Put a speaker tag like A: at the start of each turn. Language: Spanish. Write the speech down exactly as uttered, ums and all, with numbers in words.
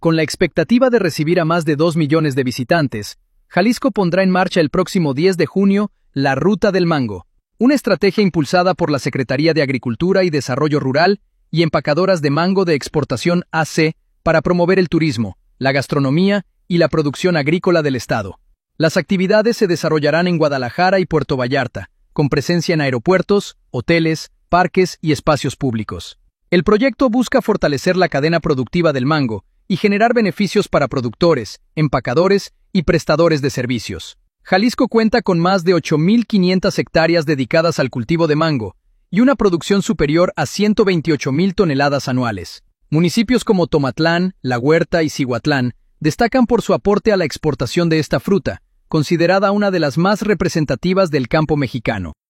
A: Con la expectativa de recibir a más de dos millones de visitantes, Jalisco pondrá en marcha el próximo diez de junio la Ruta del Mango, una estrategia impulsada por la Secretaría de Agricultura y Desarrollo Rural y empacadoras de mango de exportación A C para promover el turismo, la gastronomía y la producción agrícola del estado. Las actividades se desarrollarán en Guadalajara y Puerto Vallarta, con presencia en aeropuertos, hoteles, parques y espacios públicos. El proyecto busca fortalecer la cadena productiva del mango y generar beneficios para productores, empacadores y prestadores de servicios. Jalisco cuenta con más de ocho mil quinientas hectáreas dedicadas al cultivo de mango y una producción superior a ciento veintiocho mil toneladas anuales. Municipios como Tomatlán, La Huerta y Cihuatlán destacan por su aporte a la exportación de esta fruta, considerada una de las más representativas del campo mexicano.